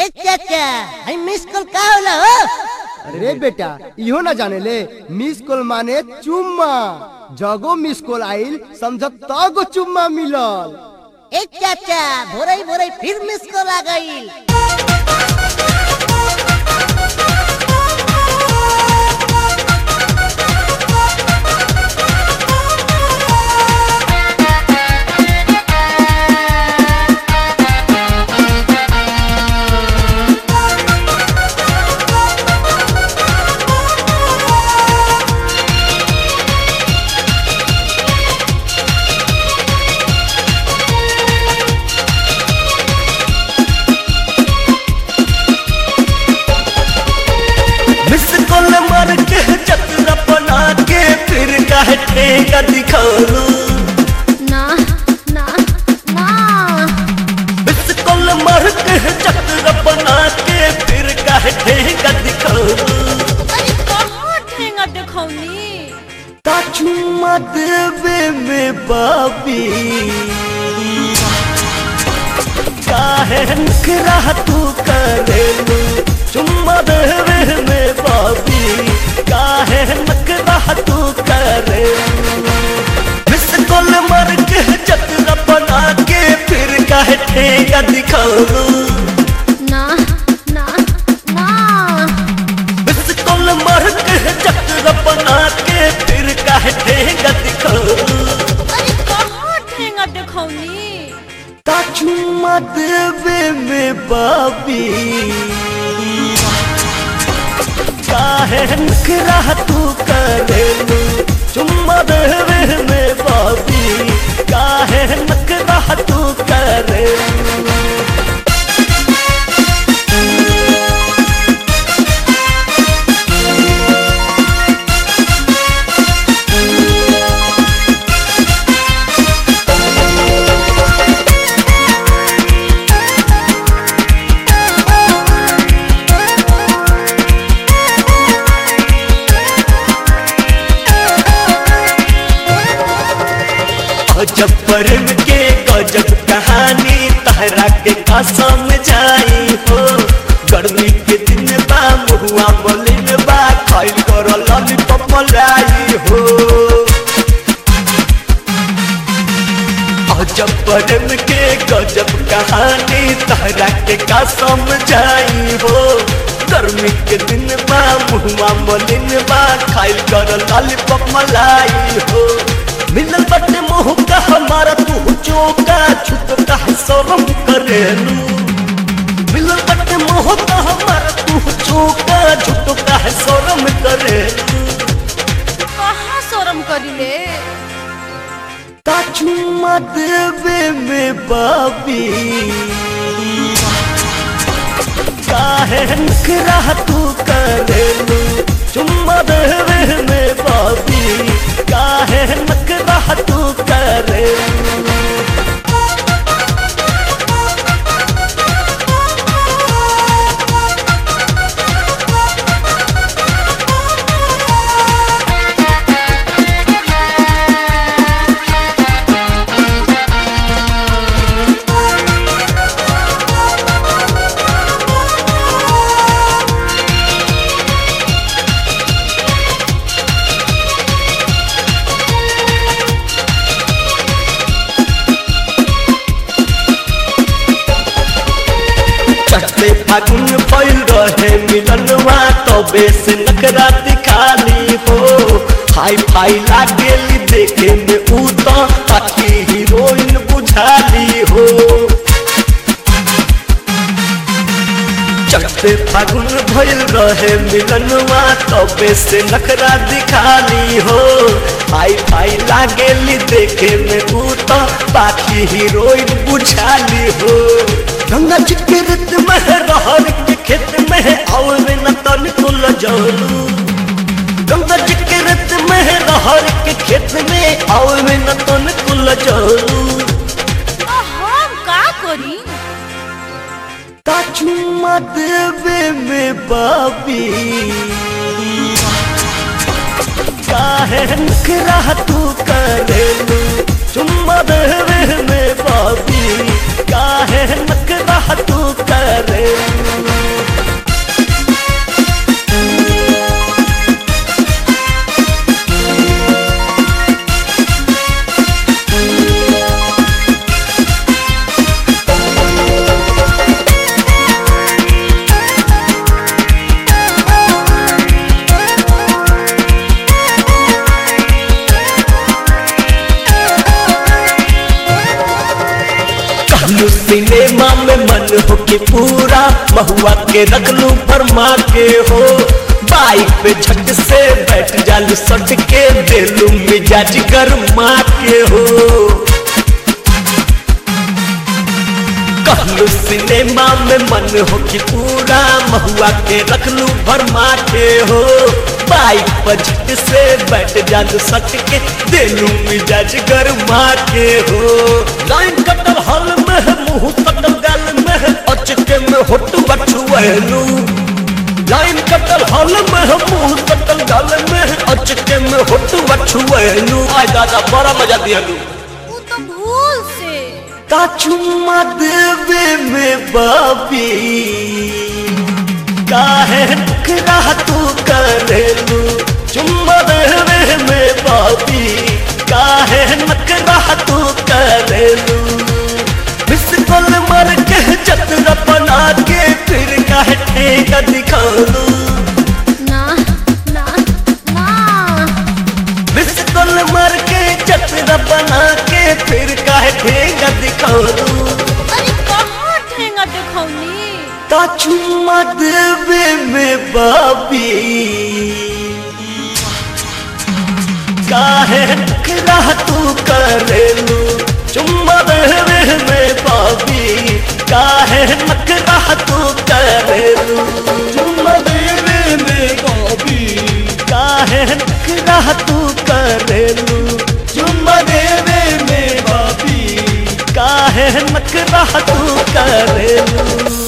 ए चाचा भाई miss call का होला हो? अरे बेटा इहो ना जाने ले, मिस कॉल माने चुम्मा। जगो मिस कॉल आइल समझ तगो चुम्मा मिलल। ए चाचा भोरई भोरई फिर मिस कॉल आ गइल। ठेका दिखालू ना ना ना मिस कॉल मार के चक्र बना के फिर काहे ठेका दिखालू। अरे कहाँ ठेंगा दिखौनी? ता चुम्मा देवे में बाबी काहे नखरा तू करेलू। चुम्मा देवे में बाबी काहे नखरा तू करेलू। मिस कॉल मार के चक्र बना के फिर काहे ठेका दिखालू। ना ना ना मिस कॉल मार के चक्र बना के फिर काहे ठेका दिखालू। अरे कहाँ ठेंगा दिखौनी? ता चुम्मा देवे में बाबी काहे नखरा तू करेलू। चुम्मा देवे में बाबी काहे नखरा तू करेलू। गजब प्रेम के गजब कहानी तहरा के कसम जाई हो। गर्मी के दिन बा मुहुआ मलिन बा खाइल कर लॉलीपॉप मलाई हो। गजब प्रेम के गजब कहानी तहरा के कसम जाई हो। गर्मी के दिन बा मुहुआ मलिन बा खाइल कर लॉलीपॉप मलाई हो। मिलल बटे मोह का हमारा तू चौका छुटका शर्म करेलू। मिलल बटे मोह का हमारा तू चौका छुटका शर्म करेलू। कहाँ शर्म करिले? ता चुम्मा देवे में बाबी काहे नखरा तू करेलू। चुम्मा देवे में बाबी काहे नखरा तू करेलू। चढ़ते फागुन पैल रहे मिलनवा तबे से नखरा दिखाली हो। हाई फाई लागेली देखे में ऊ तो ताकि हीरोइन बुझाली हो। चढ़ते फागुन भइल रहे मिलनवा तबे से नखरा दिखाली हो। हाई फाई लागेली देखे में ऊ तो बाकी हीरोइन बुझाली हो। गंगा जी के रेत में रहर के खेत में और न तन को लजालू। गंगा जी के रेत में रहर के खेत में और न तन को लजालू। हम का करी? ता चुम्मा देवे में बाबी काहे नखरा तू करेलू। चुम्मा देवे में बाबी काहे नखरा तू करेलू। हो के पूरा महुआ के रख लूं भरमा के हो बाइक पे झट से बैठ जालू सट के देलू मिजाज गरमा के हो कहलू सिनेमा में मन हो कि पूरा महुआ के रख लूं भरमा के हो बाइक पर झट से बैठ जालू सट के देलू मिजाज गरमा के हो लाइन कटल हल में है मुंह कटल गाल में है अचके में होटू बछुएलू लाइन कटल हल में है मुंह कटल गाल में है अचके में होटू बछुएलू आय दादा बड़ा मजा दियालू वो तो भूल से का चुम्मा देवे में बाबी काहे नखरा तू करेलू चुम्मा देवे में बाबी काहे नखरा तू करेलू मिस कॉल मार के चतरा बना के फिर काहे ठेका दिखालू ना ना ना मिस कॉल मार के चतरा बना के फिर काहे ठेका दिखालू अरे कहाँ ठेंगा दिखौनी का चुम्मा देवे में बाबी काहे नखरा तू करेलू चुम्मा देवे में बाबी काहे नखरा तू करेलू चुम्मा देवे में बाबी काहे नखरा तू करेलू चुम्मा देवे में बाबी काहे नखरा तू करेलू